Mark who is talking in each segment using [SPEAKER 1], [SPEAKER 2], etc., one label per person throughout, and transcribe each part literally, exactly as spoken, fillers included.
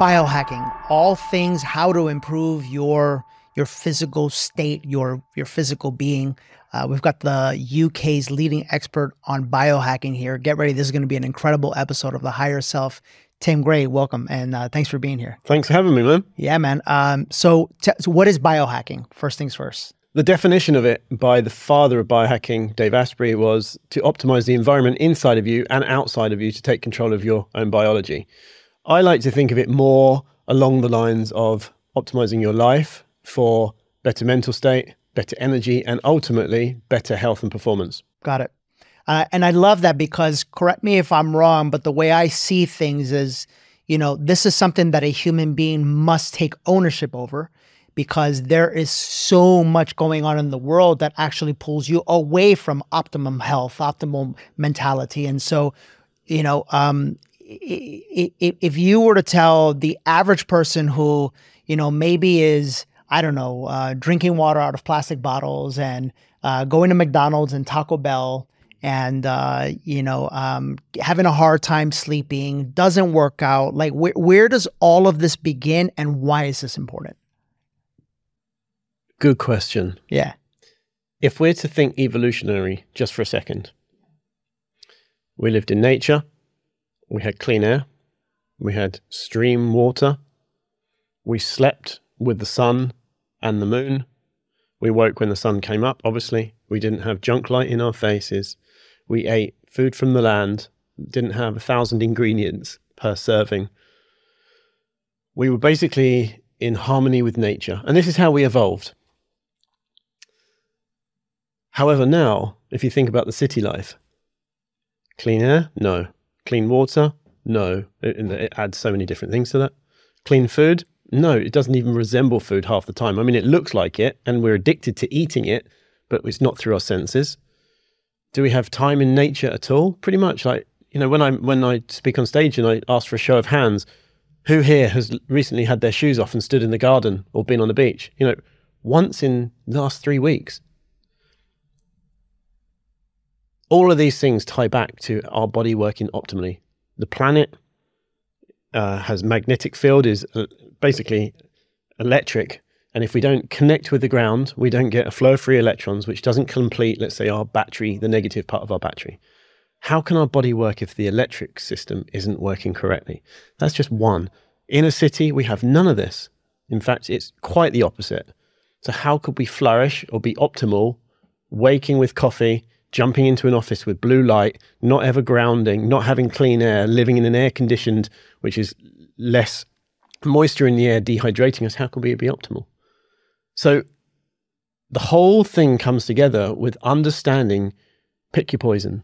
[SPEAKER 1] Biohacking, all things how to improve your your physical state, your your physical being. Uh, we've got the U K's leading expert on biohacking here. Get ready. This is going to be an incredible episode of The Higher Self. Tim Gray, welcome, and uh, thanks for being here.
[SPEAKER 2] Thanks for having me, man.
[SPEAKER 1] Yeah, man. Um, so, t- so what is biohacking? First things first.
[SPEAKER 2] The definition of it by the father of biohacking, Dave Asprey, was to optimize the environment inside of you and outside of you to take control of your own biology. I like to think of it more along the lines of optimizing your life for better mental state, better energy, and ultimately better health and performance.
[SPEAKER 1] Got it. Uh, and I love that because, correct me if I'm wrong, but the way I see things is, you know, this is something that a human being must take ownership over, because there is so much going on in the world that actually pulls you away from optimum health, optimal mentality. And so, you know, um, if you were to tell the average person who, you know, maybe is, I don't know, uh, drinking water out of plastic bottles and uh, going to McDonald's and Taco Bell and, uh, you know, um, having a hard time sleeping, doesn't work out, like wh- where does all of this begin and why is this important?
[SPEAKER 2] Good question.
[SPEAKER 1] Yeah.
[SPEAKER 2] If we're to think evolutionary just for a second, we lived in nature. We had clean air, we had stream water, we slept with the sun and the moon, we woke when the sun came up, obviously, we didn't have junk light in our faces, we ate food from the land, didn't have a thousand ingredients per serving. We were basically in harmony with nature, and this is how we evolved. However, now, if you think about the city life, clean air? No. Clean water? No. It, it adds so many different things to that. Clean food? No, it doesn't even resemble food half the time. I mean, it looks like it, and we're addicted to eating it, but it's not through our senses. Do we have time in nature at all? Pretty much. Like, you know, when I when I speak on stage and I ask for a show of hands, who here has recently had their shoes off and stood in the garden or been on the beach? You know, once in the last three weeks. All of these things tie back to our body working optimally. The planet uh, has magnetic field, is uh, basically electric. And if we don't connect with the ground, we don't get a flow of free electrons, which doesn't complete, let's say, our battery, the negative part of our battery. How can our body work if the electric system isn't working correctly? That's just one. In a city, we have none of this. In fact, it's quite the opposite. So how could we flourish or be optimal, waking with coffee, jumping into an office with blue light, not ever grounding, not having clean air, living in an air conditioned, which is less moisture in the air, dehydrating us? How can we be optimal? So the whole thing comes together with understanding, pick your poison.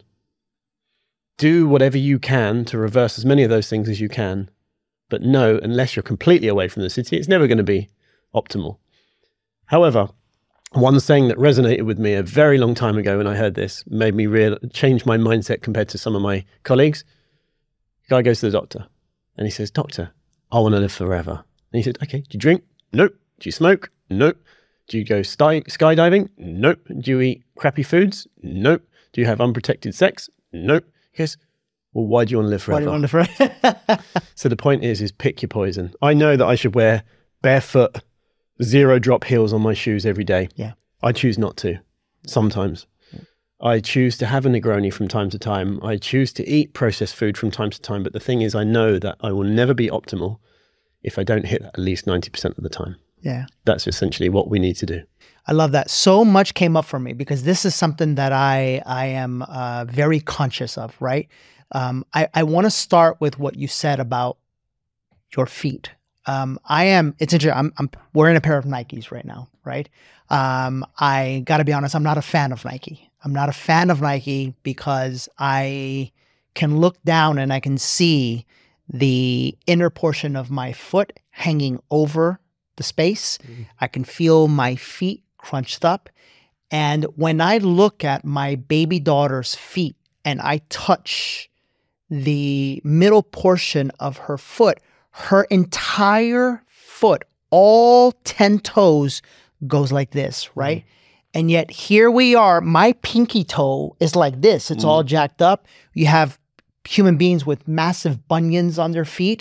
[SPEAKER 2] Do whatever you can to reverse as many of those things as you can. But no, unless you're completely away from the city, it's never going to be optimal. However, one saying that resonated with me a very long time ago when I heard this, made me real change my mindset compared to some of my colleagues. The guy goes to the doctor and he says, "Doctor, I want to live forever." And he said, "Okay, do you drink? Nope. Do you smoke? Nope. Do you go sky- skydiving? Nope. Do you eat crappy foods? Nope. Do you have unprotected sex? Nope." He goes, "Well, why do you want to live forever?"
[SPEAKER 1] Why do you want to live forever?
[SPEAKER 2] So the point is, is pick your poison. I know that I should wear barefoot, zero drop heels on my shoes every day.
[SPEAKER 1] Yeah.
[SPEAKER 2] I choose not to, sometimes. Yeah. I choose to have a Negroni from time to time. I choose to eat processed food from time to time. But the thing is, I know that I will never be optimal if I don't hit that at least ninety percent of the time.
[SPEAKER 1] Yeah.
[SPEAKER 2] That's essentially what we need to do.
[SPEAKER 1] I love that. So much came up for me because this is something that I, I am uh, very conscious of, right? Um, I, I want to start with what you said about your feet. Um, I am, it's interesting, I'm, I'm wearing a pair of Nikes right now, right? Um, I gotta be honest, I'm not a fan of Nike. I'm not a fan of Nike because I can look down and I can see the inner portion of my foot hanging over the space. Mm-hmm. I can feel my feet crunched up. And when I look at my baby daughter's feet and I touch the middle portion of her foot, her entire foot, all ten toes goes like this, right? Mm. And yet here we are, my pinky toe is like this. It's mm. all jacked up. You have human beings with massive bunions on their feet.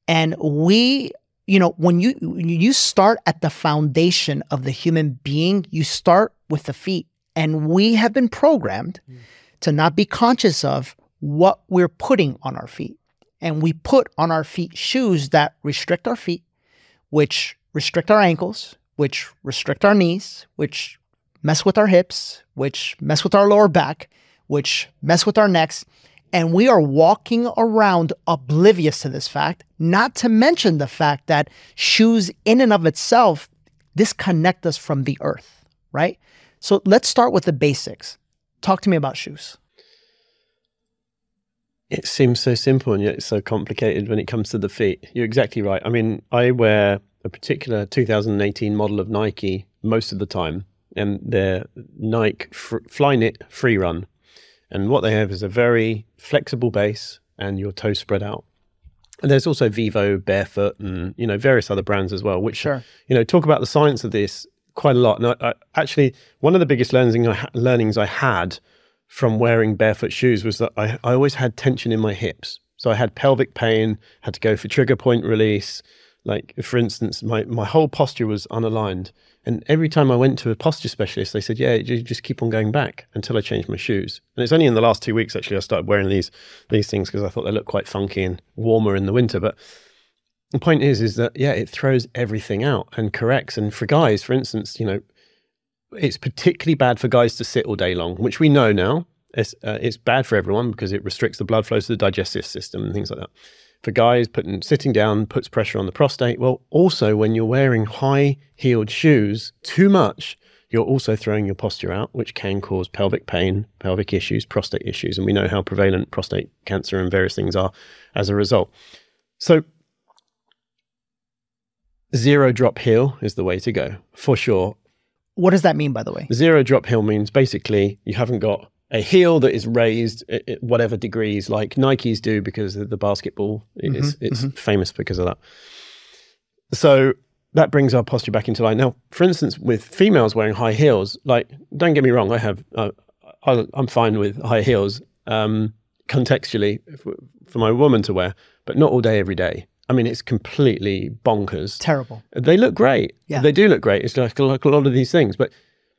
[SPEAKER 1] And we, you know, when you when you start at the foundation of the human being, you start with the feet. And we have been programmed mm. to not be conscious of what we're putting on our feet. And we put on our feet shoes that restrict our feet, which restrict our ankles, which restrict our knees, which mess with our hips, which mess with our lower back, which mess with our necks. And we are walking around oblivious to this fact, not to mention the fact that shoes in and of itself disconnect us from the earth, right? So let's start with the basics. Talk to me about shoes.
[SPEAKER 2] It seems so simple and yet it's so complicated when it comes to the feet. You're exactly right. I mean, I wear a particular two thousand eighteen model of Nike most of the time, and they're Nike F- Flyknit Free Run. And what they have is a very flexible base and your toes spread out. And there's also Vivo, Barefoot, and, you know, various other brands as well, which, sure. you know, talk about the science of this quite a lot. And I, I, actually, one of the biggest learning I ha- learnings I had from wearing barefoot shoes was that I, I always had tension in my hips. So I had pelvic pain, had to go for trigger point release. Like, for instance, my, my whole posture was unaligned. And every time I went to a posture specialist, they said, yeah, you just keep on going back until I changed my shoes. And it's only in the last two weeks, actually, I started wearing these these things because I thought they looked quite funky and warmer in the winter. But the point is, is that, yeah, it throws everything out and corrects. And for guys, for instance, you know, it's particularly bad for guys to sit all day long, which we know now. It's, uh, it's bad for everyone because it restricts the blood flow to the digestive system and things like that. For guys, putting sitting down puts pressure on the prostate. Well, also when you're wearing high-heeled shoes too much, you're also throwing your posture out, which can cause pelvic pain, pelvic issues, prostate issues. And we know how prevalent prostate cancer and various things are as a result. So zero drop heel is the way to go, for sure.
[SPEAKER 1] What does that mean, by the way?
[SPEAKER 2] Zero drop heel means basically you haven't got a heel that is raised at, at whatever degrees, like Nikes do, because the basketball mm-hmm, is it's mm-hmm. famous because of that. So that brings our posture back into line. Now, for instance, with females wearing high heels, like, don't get me wrong, I have, uh, I, I'm fine with high heels um, contextually for, for my woman to wear, but not all day, every day. I mean, it's completely bonkers.
[SPEAKER 1] Terrible.
[SPEAKER 2] They look great. Yeah. They do look great. It's like, like a lot of these things, but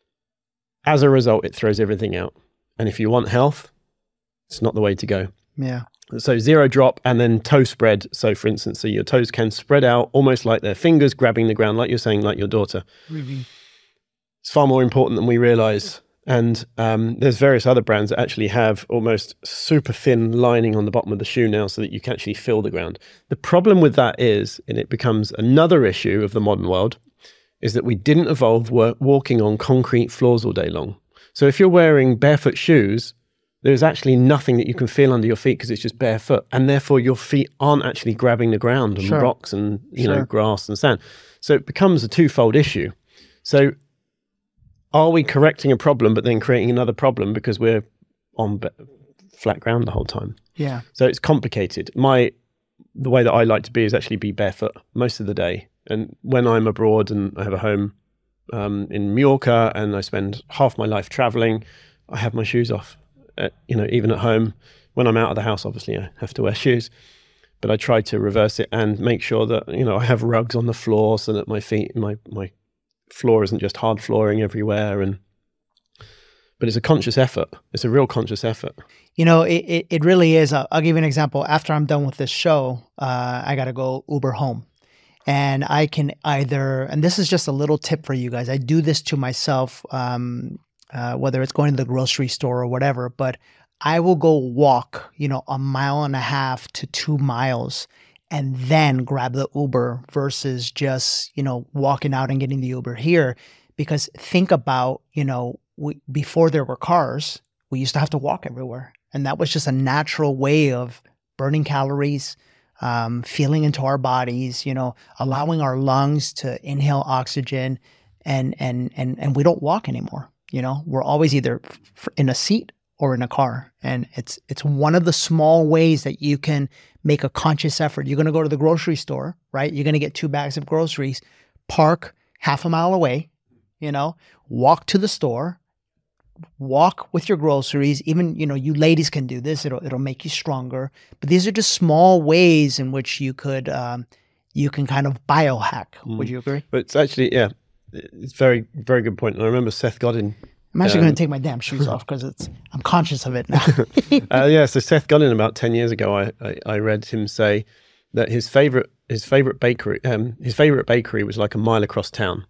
[SPEAKER 2] as a result, it throws everything out. And if you want health, it's not the way to go.
[SPEAKER 1] Yeah.
[SPEAKER 2] So zero drop and then toe spread. So for instance, so your toes can spread out almost like their fingers grabbing the ground, like you're saying, like your daughter. Mm-hmm. It's far more important than we realize. And um, there's various other brands that actually have almost super thin lining on the bottom of the shoe now so that you can actually feel the ground. The problem with that is, and it becomes another issue of the modern world, is that we didn't evolve work, walking on concrete floors all day long. So if you're wearing barefoot shoes, there's actually nothing that you can feel under your feet because it's just barefoot. And therefore your feet aren't actually grabbing the ground and sure. rocks and, you sure. know, grass and sand. So it becomes a twofold issue. So are we correcting a problem, but then creating another problem because we're on be- flat ground the whole time?
[SPEAKER 1] Yeah.
[SPEAKER 2] So it's complicated. My, the way that I like to be is actually be barefoot most of the day. And when I'm abroad and I have a home, Um, in Mallorca, and I spend half my life traveling, I have my shoes off. Uh, you know, even at home, when I'm out of the house, obviously I have to wear shoes, but I try to reverse it and make sure that, you know, I have rugs on the floor so that my feet, my my floor isn't just hard flooring everywhere. And but it's a conscious effort. It's a real conscious effort.
[SPEAKER 1] You know, it it, it really is. I'll, I'll give you an example. After I'm done with this show, uh, I got to go Uber home. And I can either, and this is just a little tip for you guys, I do this to myself, um, uh, whether it's going to the grocery store or whatever, but I will go walk, you know, a mile and a half to two miles and then grab the Uber versus just, you know, walking out and getting the Uber here. Because think about, you know, we, before there were cars, we used to have to walk everywhere. And that was just a natural way of burning calories, Um, feeling into our bodies, you know, allowing our lungs to inhale oxygen, and and and and we don't walk anymore. You know, we're always either f- in a seat or in a car, and it's it's one of the small ways that you can make a conscious effort. You're going to go to the grocery store, right? You're going to get two bags of groceries, park half a mile away, you know, walk to the store, walk with your groceries. Even, you know, you ladies can do this. It'll it'll make you stronger. But these are just small ways in which you could um, you can kind of biohack. Mm. Would you agree?
[SPEAKER 2] But it's actually, yeah, it's very, very good point. And I remember Seth Godin.
[SPEAKER 1] I'm actually um, going to take my damn shoes off because it's I'm conscious of it now.
[SPEAKER 2] uh, yeah, so Seth Godin, about ten years ago, I, I, I read him say that his favorite his favorite bakery um, his favorite bakery was like a mile across town,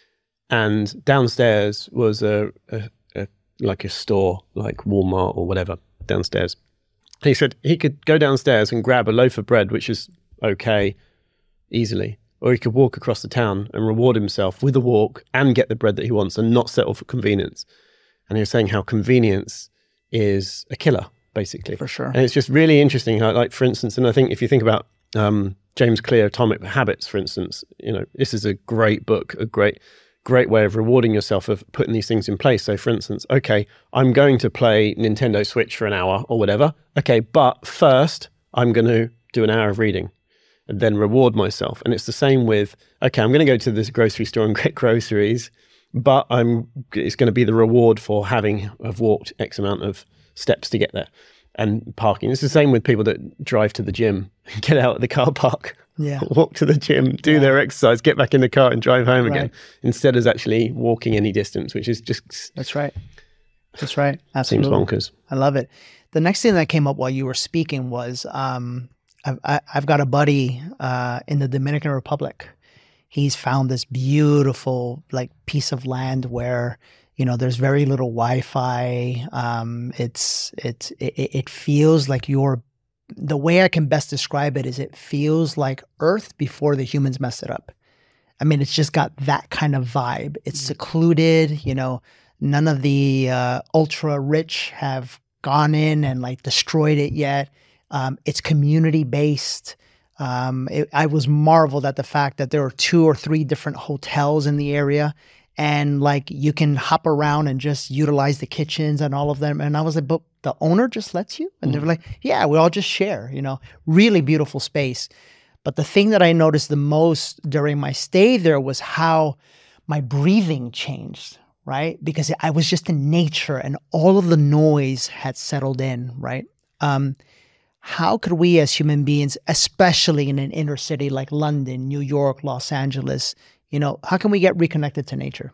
[SPEAKER 2] and downstairs was a, a, a like a store like Walmart or whatever downstairs. He said he could go downstairs and grab a loaf of bread, which is okay, easily. Or he could walk across the town and reward himself with a walk and get the bread that he wants and not settle for convenience. And he was saying how convenience is a killer, basically.
[SPEAKER 1] For sure.
[SPEAKER 2] And it's just really interesting how, like, for instance, and I think if you think about um, James Clear, Atomic Habits, for instance, you know, this is a great book, a great, great way of rewarding yourself of putting these things in place. So, for instance, okay, I'm going to play Nintendo Switch for an hour or whatever. Okay, but first I'm going to do an hour of reading. And then reward myself. And it's the same with, okay, I'm going to go to this grocery store and get groceries, but I'm it's going to be the reward for having have walked X amount of steps to get there. And parking. It's the same with people that drive to the gym, get out of the car park,
[SPEAKER 1] yeah,
[SPEAKER 2] walk to the gym, do yeah. their exercise, get back in the car and drive home right. again, instead of actually walking any distance, which is just...
[SPEAKER 1] That's right. That's right. Absolutely.
[SPEAKER 2] Seems bonkers.
[SPEAKER 1] I love it. The next thing that came up while you were speaking was... Um, I've, I've got a buddy uh, in the Dominican Republic. He's found this beautiful like piece of land where, you know, there's very little Wi-Fi. Um, it's it's it, it feels like you're. The way I can best describe it is it feels like Earth before the humans messed it up. I mean, it's just got that kind of vibe. It's secluded. You know, none of the uh, ultra rich have gone in and like destroyed it yet. Um, it's community-based. Um, it, I was marveled at the fact that there are two or three different hotels in the area, and like you can hop around and just utilize the kitchens and all of them. And I was like, but the owner just lets you? And mm. they were like, yeah, we all just share, you know, really beautiful space. But the thing that I noticed the most during my stay there was how my breathing changed, right? Because I was just in nature and all of the noise had settled in, right? Um, How could we as human beings, especially in an inner city like London, New York, Los Angeles, you know, how can we get reconnected to nature?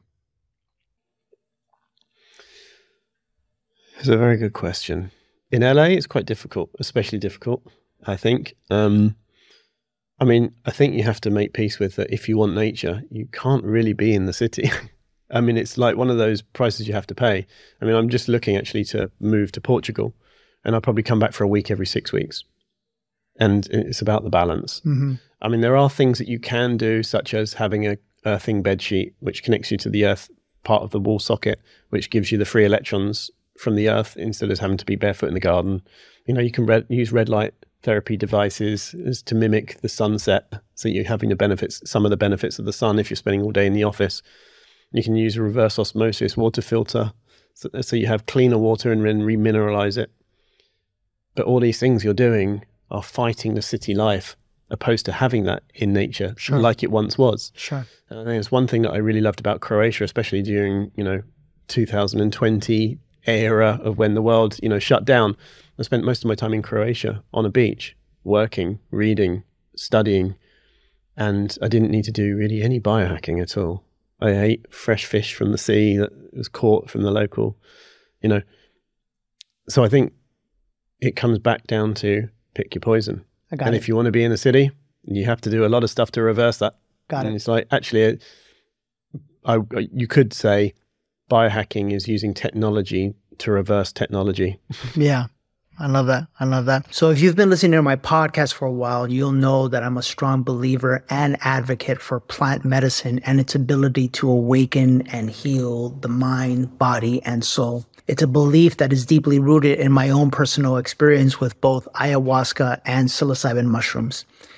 [SPEAKER 2] It's a very good question. In L A, it's quite difficult, especially difficult, I think. Um, I mean, I think you have to make peace with that. If you want nature, you can't really be in the city. I mean, it's like one of those prices you have to pay. I mean, I'm just looking actually to move to Portugal. And I'll probably come back for a week every six weeks. And it's about the balance. Mm-hmm. I mean, there are things that you can do, such as having a earthing bed sheet, which connects you to the earth part of the wall socket, which gives you the free electrons from the earth instead of having to be barefoot in the garden. You know, you can red, use red light therapy devices as to mimic the sunset. So you're having the benefits, some of the benefits of the sun if you're spending all day in the office. You can use a reverse osmosis water filter. So, so you have cleaner water and then remineralize it. But all these things you're doing are fighting the city life, opposed to having that in nature, sure. like it once was.
[SPEAKER 1] Sure.
[SPEAKER 2] And I think it's one thing that I really loved about Croatia, especially during, you know, two thousand twenty era of when the world, you know, shut down. I spent most of my time in Croatia on a beach, working, reading, studying, and I didn't need to do really any biohacking at all. I ate fresh fish from the sea that was caught from the local, you know. So I think it comes back down to pick your poison.
[SPEAKER 1] I got
[SPEAKER 2] and
[SPEAKER 1] it.
[SPEAKER 2] if you want to be in a city, you have to do a lot of stuff to reverse that.
[SPEAKER 1] Got
[SPEAKER 2] and
[SPEAKER 1] it.
[SPEAKER 2] It's like, actually, I, you could say biohacking is using technology to reverse technology.
[SPEAKER 1] Yeah, I love that. I love that. So if you've been listening to my podcast for a while, you'll know that I'm a strong believer and advocate for plant medicine and its ability to awaken and heal the mind, body, and soul. It's a belief that is deeply rooted in my own personal experience with both ayahuasca and psilocybin mushrooms.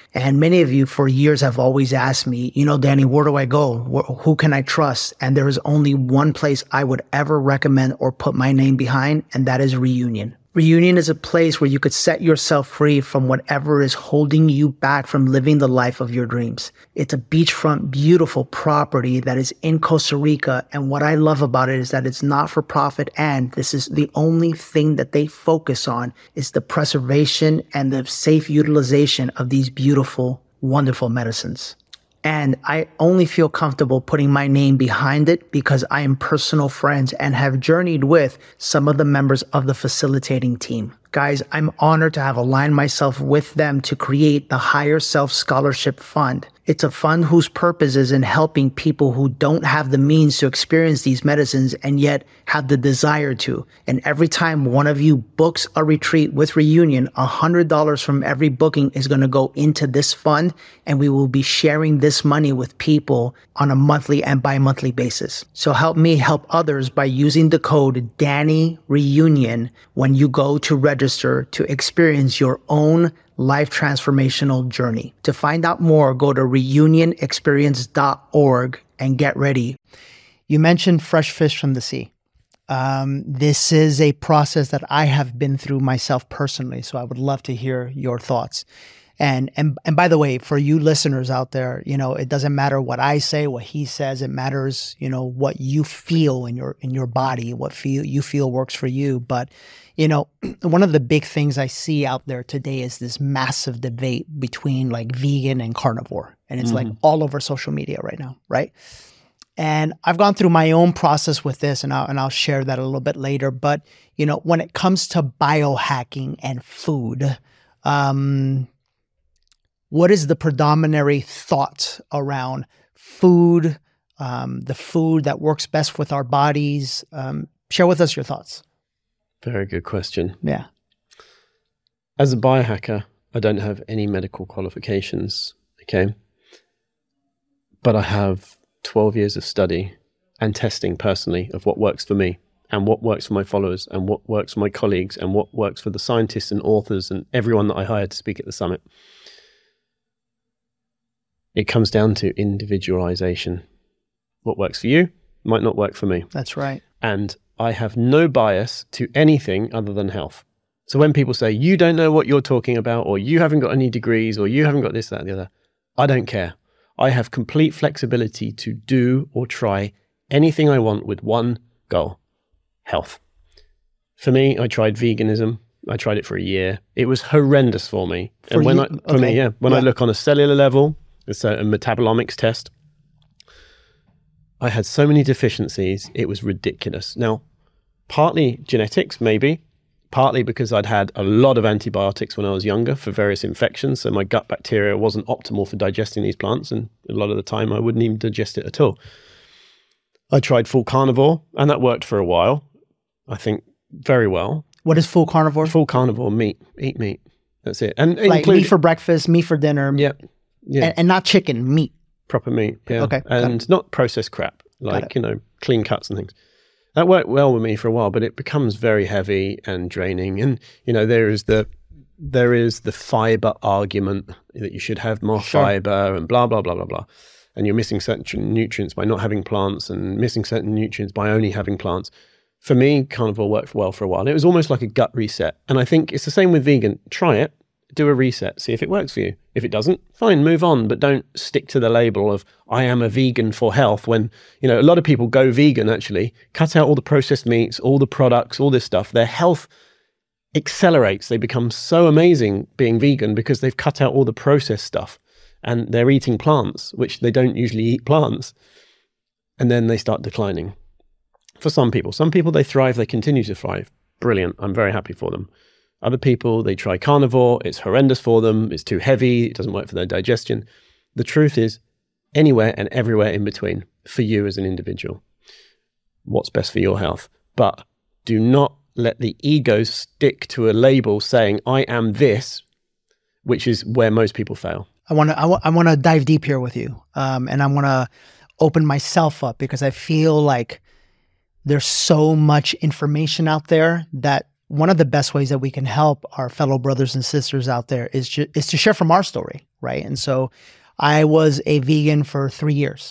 [SPEAKER 1] And many of you for years have always asked me, you know, Danny, where do I go? Wh- who can I trust? And there is only one place I would ever recommend or put my name behind, and that is Reunion. Reunion is a place where you could set yourself free from whatever is holding you back from living the life of your dreams. It's a beachfront, beautiful property that is in Costa Rica. And what I love about it is that it's not for profit. And this is the only thing that they focus on is the preservation and the safe utilization of these beautiful, wonderful medicines. And I only feel comfortable putting my name behind it because I am personal friends and have journeyed with some of the members of the facilitating team. Guys, I'm honored to have aligned myself with them to create the Higher Self Scholarship Fund. It's a fund whose purpose is in helping people who don't have the means to experience these medicines and yet have the desire to. And every time one of you books a retreat with Reunion, one hundred dollars from every booking is going to go into this fund, and we will be sharing this money with people on a monthly and bi-monthly basis. So help me help others by using the code Danny Reunion when you go to register to experience your own life transformational journey. To find out more, go to reunion experience dot org and get ready. You mentioned fresh fish from the sea. Um, this is a process that I have been through myself personally, so I would love to hear your thoughts. And and and by the way, for you listeners out there, you know, it doesn't matter what I say, what he says. It matters, you know, what you feel in your in your body, what feel you feel works for you. But you know, one of the big things I see out there today is this massive debate between like vegan and carnivore. And it's mm-hmm. like all over social media right now, right? And I've gone through my own process with this, and I'll, and I'll share that a little bit later. But, you know, when it comes to biohacking and food, um, what is the predominant thought around food, um, the food that works best with our bodies? Um, share with us your thoughts.
[SPEAKER 2] Very good question.
[SPEAKER 1] Yeah.
[SPEAKER 2] As a biohacker, I don't have any medical qualifications, okay? But I have twelve years of study and testing personally of what works for me and what works for my followers and what works for my colleagues and what works for the scientists and authors and everyone that I hired to speak at the summit. It comes down to individualization. What works for you might not work for me.
[SPEAKER 1] That's right.
[SPEAKER 2] And I have no bias to anything other than health. So when people say, you don't know what you're talking about, or you haven't got any degrees, or you haven't got this, that, and the other, I don't care. I have complete flexibility to do or try anything I want with one goal: health. For me, I tried veganism. I tried it for a year. It was horrendous for me.
[SPEAKER 1] For
[SPEAKER 2] and when
[SPEAKER 1] you?
[SPEAKER 2] I, for
[SPEAKER 1] okay.
[SPEAKER 2] me, yeah. When yeah. I look on a cellular level, it's a, a metabolomics test, I had so many deficiencies, it was ridiculous. Now, partly genetics, maybe, partly because I'd had a lot of antibiotics when I was younger for various infections, so my gut bacteria wasn't optimal for digesting these plants, and a lot of the time I wouldn't even digest it at all. I tried full carnivore, and that worked for a while, I think very well.
[SPEAKER 1] What is full carnivore?
[SPEAKER 2] Full carnivore, meat, eat meat, that's it. And
[SPEAKER 1] like
[SPEAKER 2] include,
[SPEAKER 1] meat for breakfast, meat for dinner.
[SPEAKER 2] Yeah, yeah.
[SPEAKER 1] And, and not chicken, meat.
[SPEAKER 2] Proper meat, yeah.
[SPEAKER 1] Okay.
[SPEAKER 2] And not processed crap, like, you know, clean cuts and things. That worked well with me for a while, but it becomes very heavy and draining. And, you know, there is the there is the fiber argument that you should have more sure. fiber and blah, blah, blah, blah, blah. And you're missing certain nutrients by not having plants and missing certain nutrients by only having plants. For me, carnivore worked well for a while. And it was almost like a gut reset. And I think it's the same with vegan. Try it. Do a reset, see if it works for you. If it doesn't, fine, move on, but don't stick to the label of I am a vegan for health when, you know, a lot of people go vegan actually, cut out all the processed meats, all the products, all this stuff. Their health accelerates. They become so amazing being vegan because they've cut out all the processed stuff and they're eating plants, which they don't usually eat plants. And then they start declining. For some people, some people, they thrive, they continue to thrive. Brilliant. I'm very happy for them. Other people, they try carnivore, it's horrendous for them, it's too heavy, it doesn't work for their digestion. The truth is, anywhere and everywhere in between for you as an individual. What's best for your health? But do not let the ego stick to a label saying, I am this, which is where most people fail.
[SPEAKER 1] I want to I, w- I want to dive deep here with you, um, and I want to open myself up because I feel like there's so much information out there that one of the best ways that we can help our fellow brothers and sisters out there is ju- is to share from our story, right? And so I was a vegan for three years.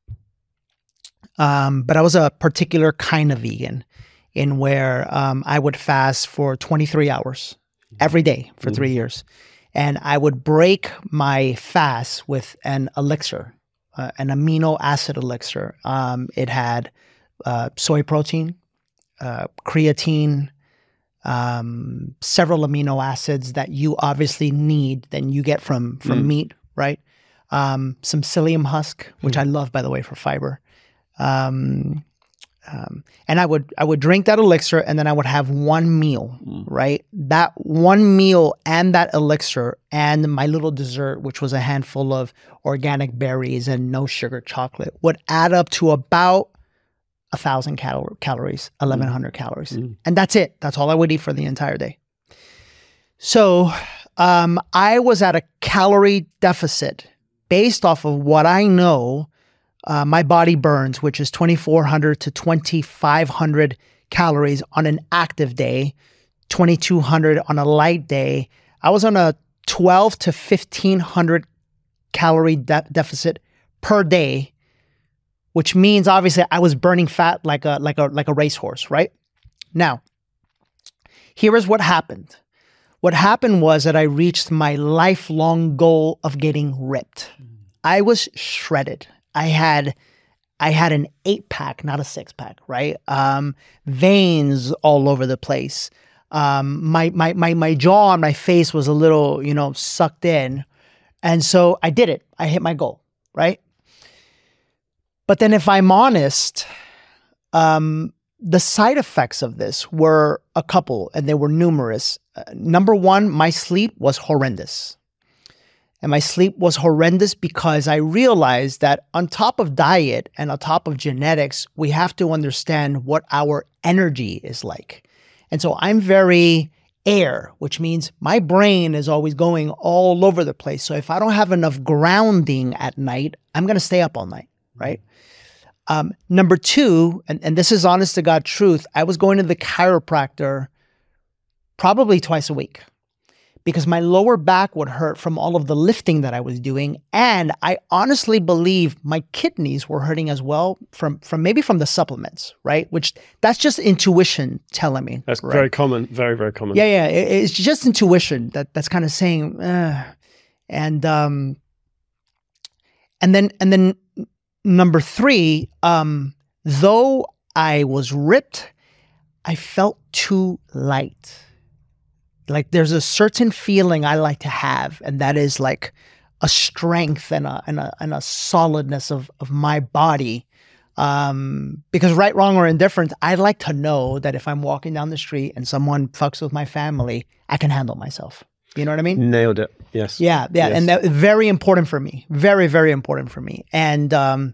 [SPEAKER 1] Um, but I was a particular kind of vegan in where um, I would fast for twenty-three hours every day for three years. And I would break my fast with an elixir, uh, an amino acid elixir. Um, it had uh, soy protein, uh, creatine, um, several amino acids that you obviously need, that you get from, from mm. meat, right? Um, some psyllium husk, which mm. I love, by the way, for fiber. Um, um, and I would, I would drink that elixir, and then I would have one meal, mm. right? That one meal and that elixir and my little dessert, which was a handful of organic berries and no sugar chocolate, would add up to about a thousand cal- calories, eleven hundred mm. calories. Mm. And that's it. That's all I would eat for the entire day. So, um, I was at a calorie deficit based off of what I know Uh, my body burns, which is twenty-four hundred to twenty-five hundred calories on an active day, twenty-two hundred on a light day. I was on a twelve to fifteen hundred calorie de- deficit per day, which means obviously I was burning fat like a like a like a racehorse, right? Now, here is what happened. What happened was that I reached my lifelong goal of getting ripped. I was shredded. I had, I had an eight pack, not a six pack, right? Um, veins all over the place. Um, my, my, my, my jaw and my face was a little, you know, sucked in. And so I did it. I hit my goal, right? But then if I'm honest, um, the side effects of this were a couple, and they were numerous. Uh, number one, my sleep was horrendous. And my sleep was horrendous because I realized that on top of diet and on top of genetics, we have to understand what our energy is like. And so I'm very air, which means my brain is always going all over the place. So if I don't have enough grounding at night, I'm going to stay up all night, right? Um, number two, and, and this is honest to God truth, I was going to the chiropractor probably twice a week, because my lower back would hurt from all of the lifting that I was doing. And I honestly believe my kidneys were hurting as well from, from maybe from the supplements, right? Which that's just intuition telling me.
[SPEAKER 2] That's
[SPEAKER 1] right?
[SPEAKER 2] very common, very, very common.
[SPEAKER 1] Yeah, yeah. It, it's just intuition that that's kind of saying, uh, and, um, and then, and then number three, um, though I was ripped, I felt too light. Like there's a certain feeling I like to have, and that is like a strength and a and a, and a solidness of, of my body. Um, because right, wrong, or indifferent, I like to know that if I'm walking down the street and someone fucks with my family, I can handle myself. You know what I mean?
[SPEAKER 2] Nailed it. Yes.
[SPEAKER 1] Yeah, yeah,
[SPEAKER 2] yes.
[SPEAKER 1] And that very important for me. Very, very important for me. And um,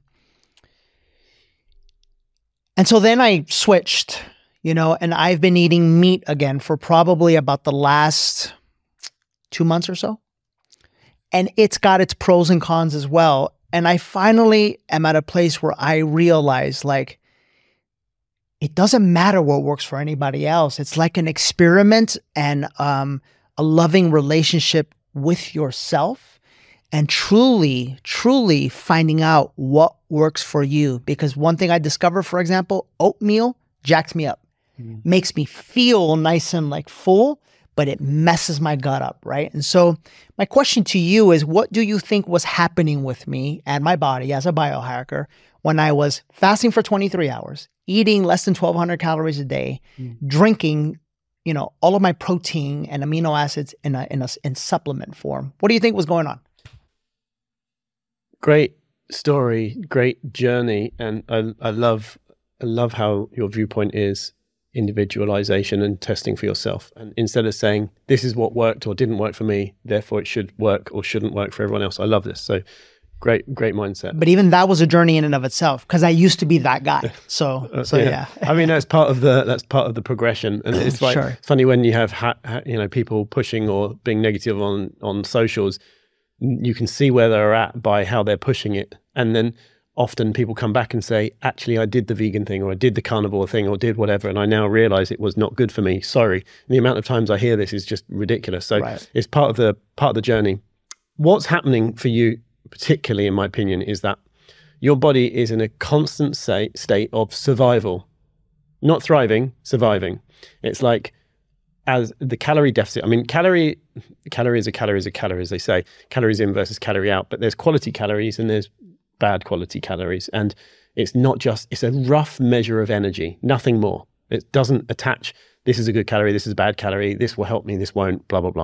[SPEAKER 1] and so then I switched. You know, and I've been eating meat again for probably about the last two months or so. And it's got its pros and cons as well. And I finally am at a place where I realize, like, it doesn't matter what works for anybody else. It's like an experiment and um, a loving relationship with yourself, and truly, truly finding out what works for you. Because one thing I discovered, for example, oatmeal jacks me up. Makes me feel nice and like full, but it messes my gut up, right? And so my question to you is, what do you think was happening with me and my body as a biohacker when I was fasting for twenty-three hours, eating less than twelve hundred calories a day, mm. drinking, you know, all of my protein and amino acids in a, in a in supplement form? What do you think was going on?
[SPEAKER 2] Great story, great journey, and I, I love I love how your viewpoint is individualization and testing for yourself. And instead of saying, this is what worked or didn't work for me, therefore it should work or shouldn't work for everyone else. I love this. So great, great mindset.
[SPEAKER 1] But even that was a journey in and of itself, because I used to be that guy. So, uh, so yeah. yeah.
[SPEAKER 2] I mean, that's part of the, that's part of the progression. And it's like,
[SPEAKER 1] sure.
[SPEAKER 2] It's funny when you have, ha- ha- you know, people pushing or being negative on, on socials, you can see where they're at by how they're pushing it. And then often people come back and say, actually, I did the vegan thing, or I did the carnivore thing, or did whatever, and I now realize it was not good for me. Sorry. And the amount of times I hear this is just ridiculous. So
[SPEAKER 1] Right.
[SPEAKER 2] it's part of the part of the journey. What's happening for you, particularly in my opinion, is that your body is in a constant state, state of survival, not thriving, surviving. It's like as the calorie deficit. I mean, calorie, calories are calories are calories, they say. Calories in versus calorie out. But there's quality calories and there's bad quality calories. And it's not just, it's a rough measure of energy, nothing more. It doesn't attach, this is a good calorie, this is a bad calorie, this will help me, this won't, blah, blah, blah.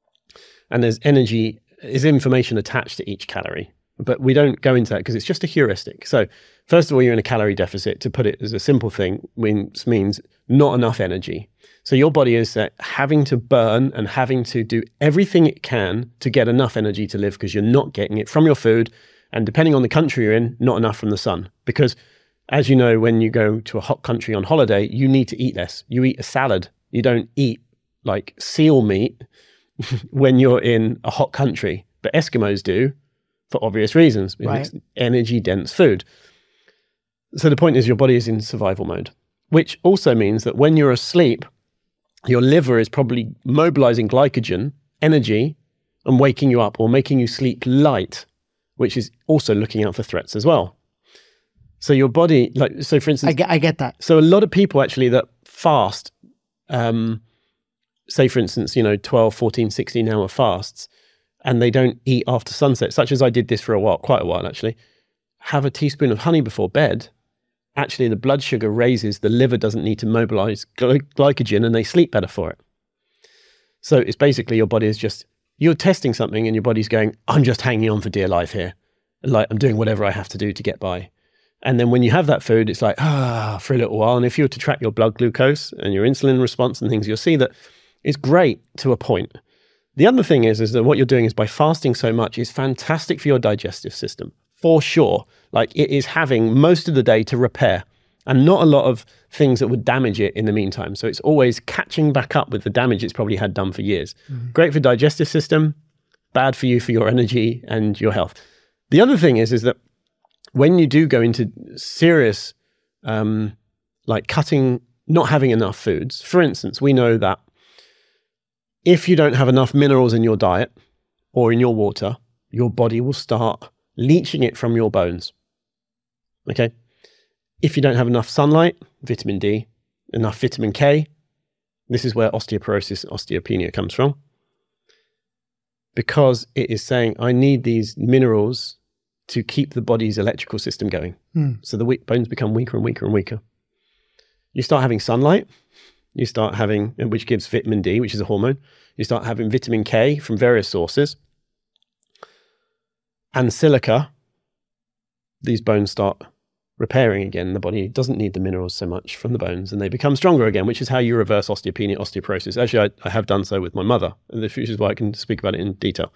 [SPEAKER 2] And there's energy, there's information attached to each calorie. But we don't go into that because it's just a heuristic. So first of all, you're in a calorie deficit. To put it as a simple thing, means, means not enough energy. So your body is uh, having to burn and having to do everything it can to get enough energy to live, because you're not getting it from your food. And depending on the country you're in, not enough from the sun. Because as you know, when you go to a hot country on holiday, you need to eat less. You eat a salad. You don't eat like seal meat when you're in a hot country. But Eskimos do, for obvious reasons.
[SPEAKER 1] Right.
[SPEAKER 2] It's energy dense food. So the point is your body is in survival mode, which also means that when you're asleep, your liver is probably mobilizing glycogen, energy, and waking you up or making you sleep light, which is also looking out for threats as well. So your body, like, so for instance,
[SPEAKER 1] I get, I get that.
[SPEAKER 2] so a lot of people actually that fast, um, say for instance, you know, twelve, fourteen, sixteen hour fasts, and they don't eat after sunset, such as I did this for a while, quite a while actually, have a teaspoon of honey before bed. Actually, the blood sugar raises, the liver doesn't need to mobilize gly- glycogen, and they sleep better for it. So it's basically your body is just, you're testing something and your body's going, I'm just hanging on for dear life here. Like, I'm doing whatever I have to do to get by. And then when you have that food, it's like, ah, for a little while. And if you were to track your blood glucose and your insulin response and things, you'll see that it's great to a point. The other thing is, is that what you're doing is by fasting so much is fantastic for your digestive system, for sure. Like, it is having most of the day to repair and not a lot of things that would damage it in the meantime. So it's always catching back up with the damage it's probably had done for years. Mm-hmm. Great for digestive system, bad for you for your energy and your health. The other thing is, is that when you do go into serious, um, like cutting, not having enough foods, for instance, we know that if you don't have enough minerals in your diet or in your water, your body will start leaching it from your bones. Okay? If you don't have enough sunlight, vitamin D, enough vitamin K, this is where osteoporosis, osteopenia comes from. Because it is saying, I need these minerals to keep the body's electrical system going. Hmm. So the weak bones become weaker and weaker and weaker. You start having sunlight, you start having, which gives vitamin D, which is a hormone. You start having vitamin K from various sources. And silica, these bones start repairing again. The body doesn't need the minerals so much from the bones, and they become stronger again, which is how you reverse osteopenia, osteoporosis. Actually, I, I have done so with my mother, which is why I can speak about it in detail.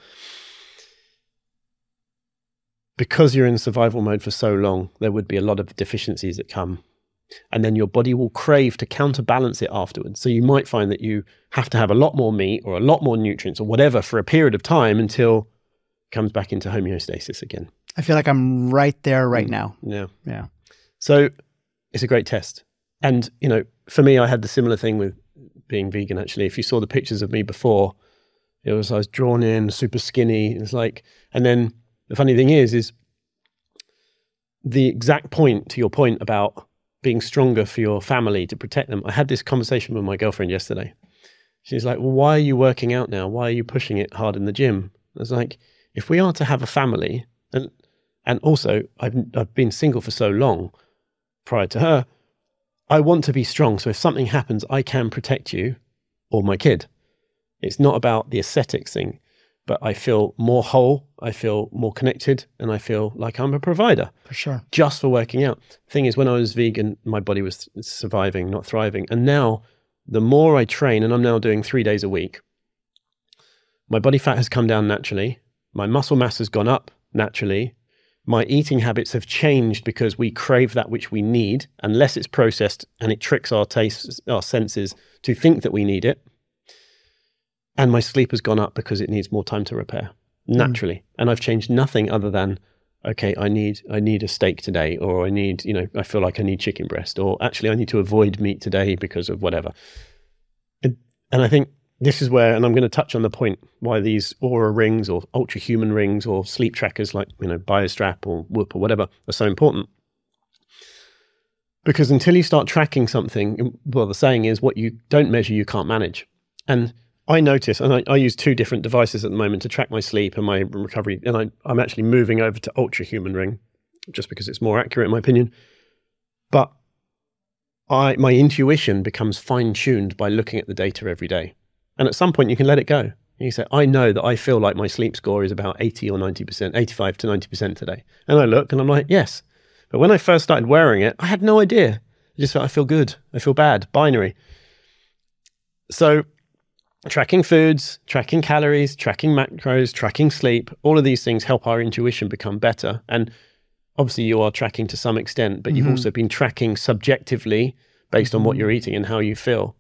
[SPEAKER 2] Because you're in survival mode for so long, there would be a lot of deficiencies that come. And then your body will crave to counterbalance it afterwards. So you might find that you have to have a lot more meat or a lot more nutrients or whatever for a period of time until it comes back into homeostasis again.
[SPEAKER 1] I feel like I'm right there right mm. now.
[SPEAKER 2] Yeah.
[SPEAKER 1] Yeah.
[SPEAKER 2] So it's a great test. And, you know, for me, I had the similar thing with being vegan, actually. If you saw the pictures of me before, it was, I was drawn in, super skinny. It was like, and then the funny thing is, is the exact point to your point about being stronger for your family to protect them. I had this conversation with my girlfriend yesterday. She's like, well, why are you working out now? Why are you pushing it hard in the gym? I was like, if we are to have a family, and and also I've I've been single for so long prior to her, I want to be strong. So if something happens, I can protect you or my kid. It's not about the aesthetics thing, but I feel more whole, I feel more connected, and I feel like I'm a provider.
[SPEAKER 1] For sure.
[SPEAKER 2] Just for working out. Thing is, when I was vegan, my body was surviving, not thriving. And now, the more I train, and I'm now doing three days a week, my body fat has come down naturally. My muscle mass has gone up naturally. My eating habits have changed because we crave that which we need, unless it's processed and it tricks our tastes, our senses to think that we need it. And my sleep has gone up because it needs more time to repair, naturally. Mm. And I've changed nothing other than okay, I need I need a steak today, or I need, you know, I feel like I need chicken breast, or actually I need to avoid meat today because of whatever. And, and I think this is where, and I'm going to touch on the point why these Oura rings or ultra human rings or sleep trackers like, you know, BioStrap or Whoop or whatever are so important. Because until you start tracking something, well, the saying is, what you don't measure, you can't manage. And I notice, and I, I use two different devices at the moment to track my sleep and my recovery, and I, I'm actually moving over to Ultra Human Ring, just because it's more accurate in my opinion. But I, my intuition becomes fine-tuned by looking at the data every day. And at some point you can let it go. You say, I know that I feel like my sleep score is about eighty or ninety percent, eighty-five to ninety percent today. And I look and I'm like, yes. But when I first started wearing it, I had no idea. I just felt, I feel good. I feel bad. Binary. So tracking foods, tracking calories, tracking macros, tracking sleep, all of these things help our intuition become better. And obviously you are tracking to some extent, but you've mm-hmm. also been tracking subjectively based mm-hmm. on what you're eating and how you feel.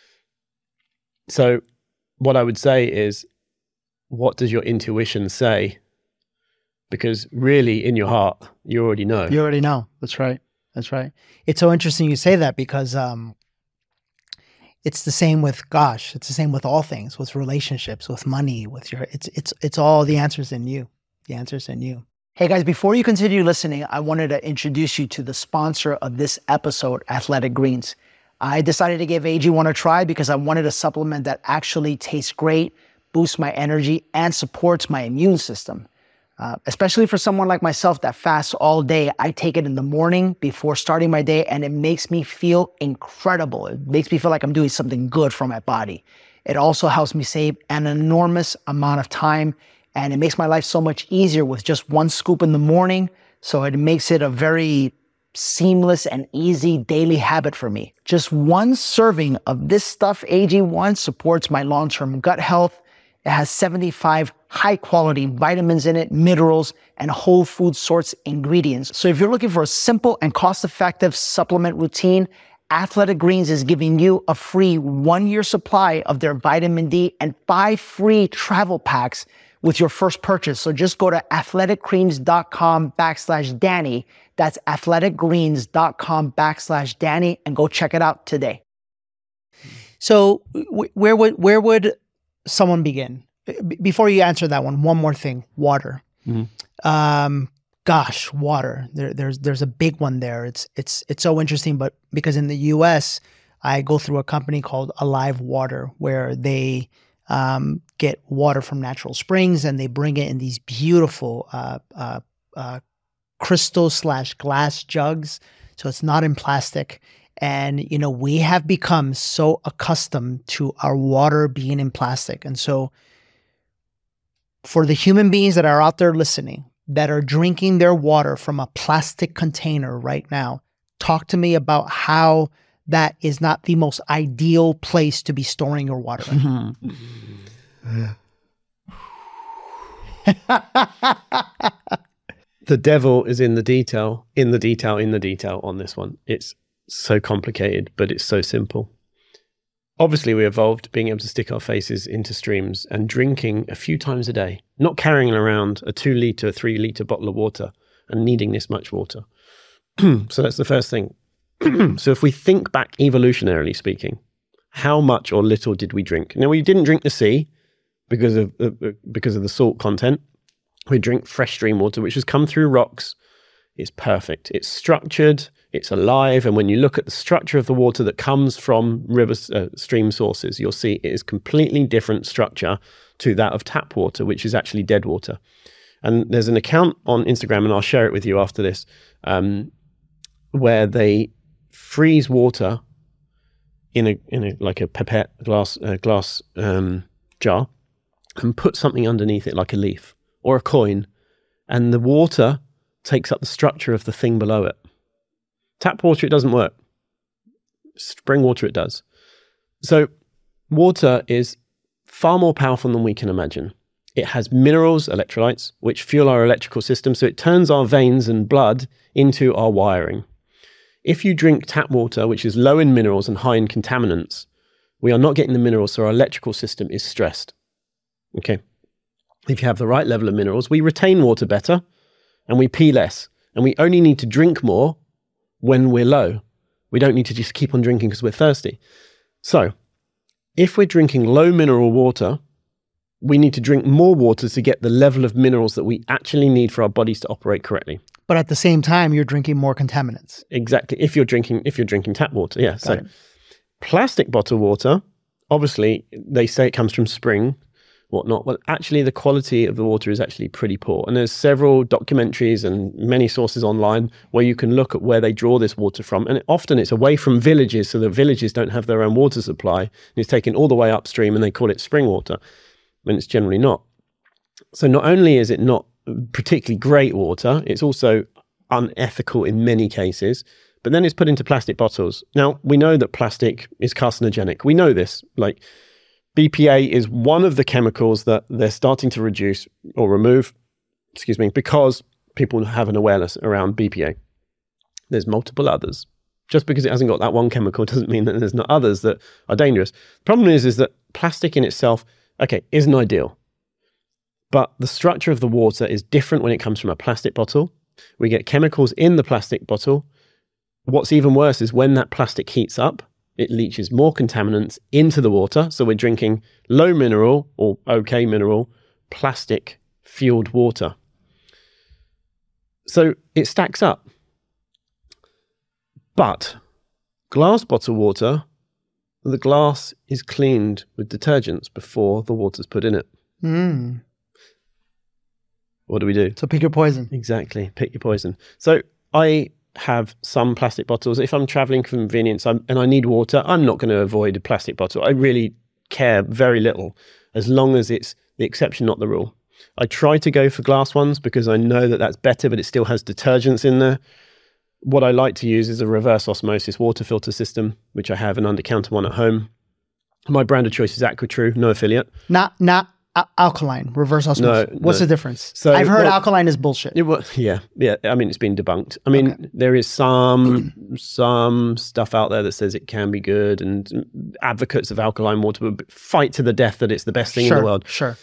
[SPEAKER 2] So what I would say is, what does your intuition say? Because really in your heart, you already know.
[SPEAKER 1] You already know. That's right. That's right. It's so interesting you say that, because um, it's the same with, gosh, it's the same with all things, with relationships, with money, with your, it's, it's, it's all the answers in you. The answers in you. Hey guys, before you continue listening, I wanted to introduce you to the sponsor of this episode, Athletic Greens. I decided to give A G one a try because I wanted a supplement that actually tastes great, boosts my energy, and supports my immune system. Uh, especially for someone like myself that fasts all day, I take it in the morning before starting my day, and it makes me feel incredible. It makes me feel like I'm doing something good for my body. It also helps me save an enormous amount of time, and it makes my life so much easier with just one scoop in the morning. So it makes it a very seamless and easy daily habit for me. Just one serving of this stuff, A G one, supports my long-term gut health. It has seventy-five high-quality vitamins in it, minerals, and whole food source ingredients. So if you're looking for a simple and cost-effective supplement routine, Athletic Greens is giving you a free one-year supply of their vitamin D and five free travel packs with your first purchase. So just go to athleticgreens.com backslash Danny. That's athleticgreens.com backslash Danny and go check it out today. So where would where would someone begin? B- before you answer that one, one more thing: water. Mm-hmm. Um, gosh, water. There, there's there's a big one there. It's it's it's so interesting, but because in the U S, I go through a company called Alive Water, where they um, get water from natural springs and they bring it in these beautiful uh, uh, uh, crystal slash glass jugs. So it's not in plastic. And, you know, we have become so accustomed to our water being in plastic. And so for the human beings that are out there listening, that are drinking their water from a plastic container right now, talk to me about how that is not the most ideal place to be storing your water.
[SPEAKER 2] The devil is in the detail, in the detail, in the detail on this one. It's so complicated, but it's so simple. Obviously, we evolved being able to stick our faces into streams and drinking a few times a day, not carrying around a two litre, three litre bottle of water and needing this much water. So that's the first thing. So if we think back evolutionarily speaking, how much or little did we drink? Now, we didn't drink the sea because of uh, because of the salt content. We drink fresh stream water, which has come through rocks. It's perfect. It's structured. It's alive. And when you look at the structure of the water that comes from river uh, stream sources, you'll see it is completely different structure to that of tap water, which is actually dead water. And there's an account on Instagram, and I'll share it with you after this, um, where they freeze water in a in a like a pipette glass uh, glass um, jar and put something underneath it like a leaf or a coin, and the water takes up the structure of the thing below it. Tap water, it doesn't work. Spring water, it does. So water is far more powerful than we can imagine. It has minerals, electrolytes, which fuel our electrical system, so it turns our veins and blood into our wiring. If you drink tap water, which is low in minerals and high in contaminants, we are not getting the minerals, so our electrical system is stressed. Okay. If you have the right level of minerals, we retain water better, and we pee less. And we only need to drink more when we're low. We don't need to just keep on drinking because we're thirsty. So if we're drinking low mineral water, we need to drink more water to get the level of minerals that we actually need for our bodies to operate correctly.
[SPEAKER 1] But at the same time, you're drinking more contaminants.
[SPEAKER 2] Exactly. If you're drinking, if you're drinking tap water, yeah.
[SPEAKER 1] Got
[SPEAKER 2] so
[SPEAKER 1] it.
[SPEAKER 2] plastic bottle water, obviously they say it comes from spring, whatnot. Well, actually the quality of the water is actually pretty poor. And there's several documentaries and many sources online where you can look at where they draw this water from. And often it's away from villages, so the villages don't have their own water supply. And it's taken all the way upstream and they call it spring water, when it's generally not. So not only is it not particularly great water, it's also unethical in many cases, but then it's put into plastic bottles. Now, we know that plastic is carcinogenic. We know this. Like, B P A is one of the chemicals that they're starting to reduce or remove, excuse me, because people have an awareness around B P A. There's multiple others. Just because it hasn't got that one chemical doesn't mean that there's not others that are dangerous. The problem is, is that plastic in itself, okay, isn't ideal. But the structure of the water is different when it comes from a plastic bottle. We get chemicals in the plastic bottle. What's even worse is when that plastic heats up, it leaches more contaminants into the water. So we're drinking low mineral or okay mineral, plastic fueled water. So it stacks up. But glass bottle water, the glass is cleaned with detergents before the water's put in it.
[SPEAKER 1] Mm.
[SPEAKER 2] What do we do?
[SPEAKER 1] So pick your poison.
[SPEAKER 2] Exactly. Pick your poison. So I have some plastic bottles. If I'm traveling for convenience I'm, and I need water, I'm not going to avoid a plastic bottle. I really care very little, as long as it's the exception, not the rule. I try to go for glass ones because I know that that's better, but it still has detergents in there. What I like to use is a reverse osmosis water filter system, which I have an under-counter one at home. My brand of choice is AquaTrue, no affiliate.
[SPEAKER 1] Not not uh, alkaline, reverse osmosis.
[SPEAKER 2] No,
[SPEAKER 1] What's
[SPEAKER 2] no.
[SPEAKER 1] the difference?
[SPEAKER 2] So,
[SPEAKER 1] I've heard
[SPEAKER 2] well,
[SPEAKER 1] alkaline is bullshit.
[SPEAKER 2] It was, yeah, yeah. I mean, it's been debunked. I mean,
[SPEAKER 1] Okay.
[SPEAKER 2] there is some some stuff out there that says it can be good, and advocates of alkaline water would fight to the death that it's the best thing
[SPEAKER 1] sure,
[SPEAKER 2] in the world.
[SPEAKER 1] Sure.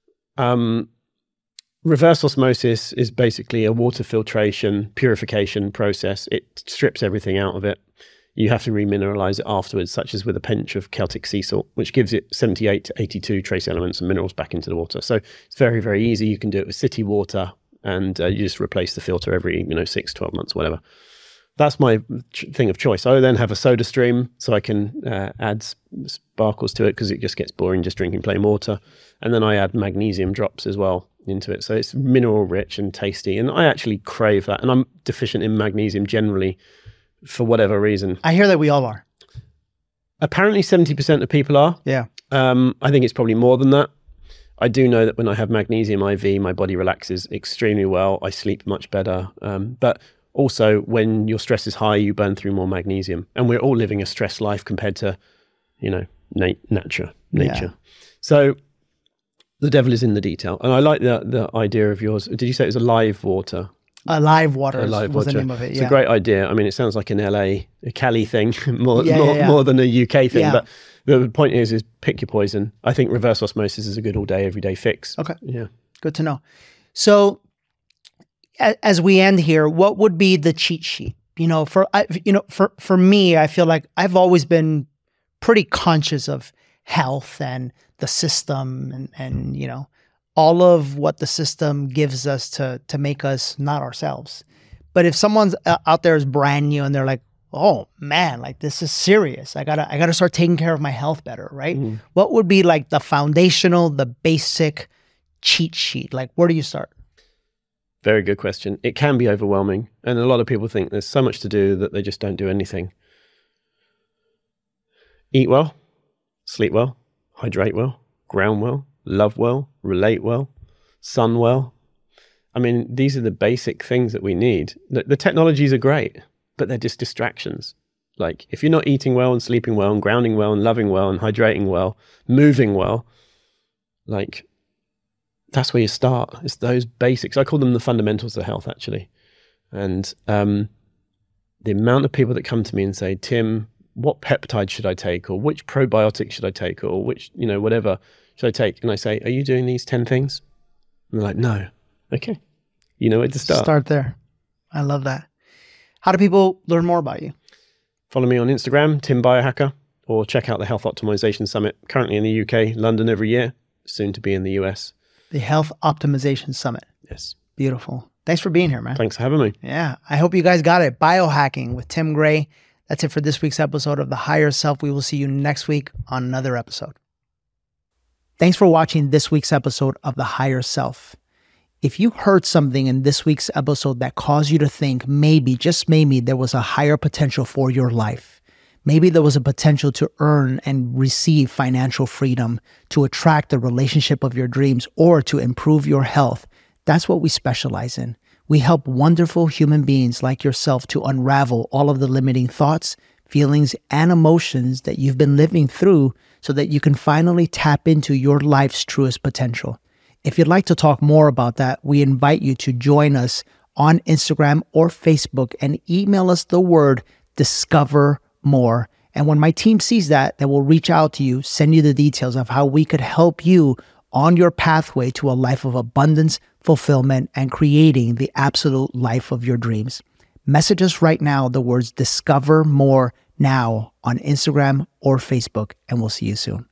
[SPEAKER 2] Um, reverse osmosis is basically a water filtration purification process. It strips everything out of it. You have to remineralize it afterwards, such as with a pinch of Celtic sea salt, which gives it seventy-eight to eighty-two trace elements and minerals back into the water. So it's very, very easy. You can do it with city water, and uh, you just replace the filter every, you know, six, twelve months, whatever. That's my ch- thing of choice. I then have a soda stream, so I can uh, add s- sparkles to it because it just gets boring just drinking plain water. And then I add magnesium drops as well into it. So it's mineral rich and tasty. And I actually crave that. And I'm deficient in magnesium generally, for whatever reason.
[SPEAKER 1] I hear that we all are.
[SPEAKER 2] Apparently seventy percent of people are.
[SPEAKER 1] Yeah.
[SPEAKER 2] Um, I think it's probably more than that. I do know that when I have magnesium I V, my body relaxes extremely well. I sleep much better. Um, but also when your stress is high, you burn through more magnesium. And we're all living a stressed life compared to, you know, na- nature. nature.
[SPEAKER 1] Yeah.
[SPEAKER 2] So the devil is in the detail. And I like the, the idea of yours. Did you say it was a live water?
[SPEAKER 1] Alive Water
[SPEAKER 2] Alive
[SPEAKER 1] was
[SPEAKER 2] water.
[SPEAKER 1] the name of it.
[SPEAKER 2] It's
[SPEAKER 1] Yeah.
[SPEAKER 2] a great idea. I mean, it sounds like an L A, a Cali thing more
[SPEAKER 1] Yeah,
[SPEAKER 2] more,
[SPEAKER 1] yeah, yeah.
[SPEAKER 2] more than a U K thing.
[SPEAKER 1] Yeah.
[SPEAKER 2] But the point is, is pick your poison. I think reverse osmosis is a good all day, every day fix.
[SPEAKER 1] Okay.
[SPEAKER 2] Yeah.
[SPEAKER 1] Good to know. So, a- as we end here, what would be the cheat sheet? You know, for I, you know, for for me, I feel like I've always been pretty conscious of health and the system, and and you know, all of what the system gives us to to make us not ourselves. But if someone's uh, out there is brand new and they're like, "Oh man, like this is serious. I gotta I gotta start taking care of my health better," right?
[SPEAKER 2] Mm.
[SPEAKER 1] What would be like the foundational, the basic cheat sheet? Like, where do you start?
[SPEAKER 2] Very good question. It can be overwhelming. And a lot of people think there's so much to do that they just don't do anything. Eat well, sleep well, hydrate well, ground well, love well, relate well, sun well. I mean, these are the basic things that we need. The, the technologies are great, but they're just distractions. Like, if you're not eating well and sleeping well and grounding well and loving well and hydrating well, moving well, like, that's where you start. It's those basics. I call them the fundamentals of health, actually. And um, the amount of people that come to me and say, "Tim, what peptide should I take? Or which probiotic should I take? Or which, you know, whatever should I take?" And I say, "Are you doing these ten things?" And they're like, "No." Okay. you know where to start.
[SPEAKER 1] Start there. I love that. How do people learn more about you?
[SPEAKER 2] Follow me on Instagram, Tim Biohacker, or check out the Health Optimization Summit, currently in the U K, London every year, soon to be in the U S.
[SPEAKER 1] The Health Optimization Summit.
[SPEAKER 2] Yes.
[SPEAKER 1] Beautiful. Thanks for being here, man.
[SPEAKER 2] Thanks for having me.
[SPEAKER 1] Yeah. I hope you guys got it. Biohacking with Tim Gray. That's it for this week's episode of The Higher Self. We will see you next week on another episode. Thanks for watching this week's episode of The Higher Self. If you heard something in this week's episode that caused you to think maybe, just maybe, there was a higher potential for your life, maybe there was a potential to earn and receive financial freedom, to attract the relationship of your dreams, or to improve your health, that's what we specialize in. We help wonderful human beings like yourself to unravel all of the limiting thoughts, feelings, and emotions that you've been living through so that you can finally tap into your life's truest potential. If you'd like to talk more about that, we invite you to join us on Instagram or Facebook and email us the word discover more. And when my team sees that, they will reach out to you, send you the details of how we could help you on your pathway to a life of abundance, fulfillment, and creating the absolute life of your dreams. Message us right now the words discover more now on Instagram or Facebook, and we'll see you soon.